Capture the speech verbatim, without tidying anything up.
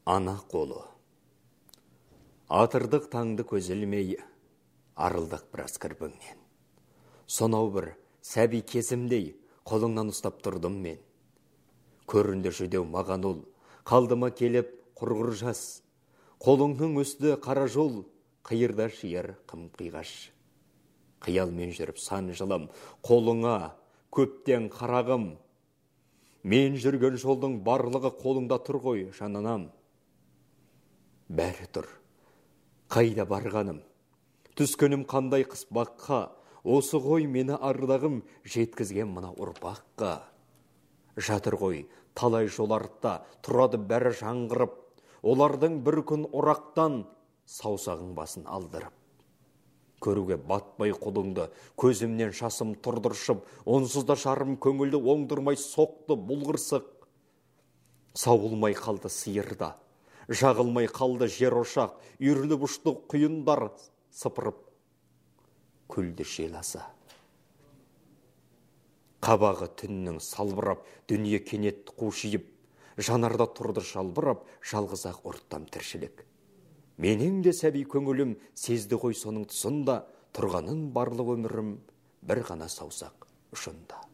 Ана қолы. Атырдық таңды көзілмей, арылдық біраз кірбіңнен. Сонау бір сәби кезімдей қолыңнан ұстап тұрдым мен. Көрінді жүдеу маған ол, қалдыма келіп құрғыр жас. Қолыңның үсті қара жол, қиырда шиыр қым қиғаш. Қиялмен жүріп сан жылым, қолыңа көптен қарағым. Мен жүрген жолдың барлығы қолыңда тұр ғой, жананам. Бәрі тұр, қайда барғаным, түскенім қандай қыспаққа, осы ғой мені ардағым жеткізген мына ұрпаққа. Жатыр ғой, талай жол артта, тұрады бәрі жаңғырып, олардың бір күн орақтан саусағың басын алдырып. Көруге батпай қолыңды, көзімнен шасым тұрдыршып, онсыз да жарым көңілді оңдырмай соқты бұлғырсық. Сауылмай қалды сиырда, жағылмай қалды жер ошақ, үйірлі бұшты құйындар сыпырып, күлді желаса. Қабағы түннің салбырап, дүние кенет қушиып, жанарда тұрды жалбырап, жалғыз-ақ ұрттам тіршілік. Менің де сәби көңілім сезді ғой соның тұсында, тұрғанын барлық өмірім бір ғана саусақ ұшында.